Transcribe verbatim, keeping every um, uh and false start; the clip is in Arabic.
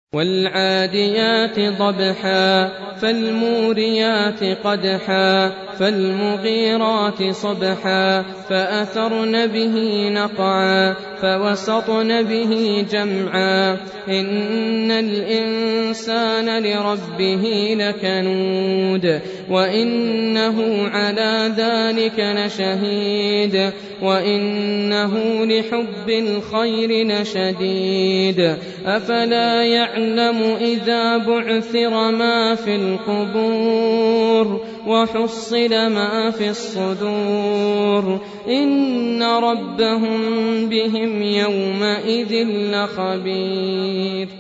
وَالْعَادِيَاتِ ضَبْحًا فَالْمُورِيَاتِ قَدْحًا فَالْمُغِيرَاتِ صُبْحًا فَأَثَرْنَ بِهِ نَقْعًا فَوَسَطْنَ بِهِ جَمْعًا إِنَّ الْإِنسَانَ لِرَبِّهِ لَكَنُودٌ وَإِنَّهُ عَلَى ذَلِكَ لَشَهِيدٌ وَإِنَّهُ لِحُبِّ الْخَيْرِ لَشَدِيدٌ أَفَلَا يَعْلَمُ إِذَا بُعْثِرَ مَا فِي الْقُبُورِ وَحُصِّلَ مَا فِي الصُّدُورِ إِنَّ رَبَّهُم بِهِمْ يَوْمَئِذٍ لَّخَبِيرٌ.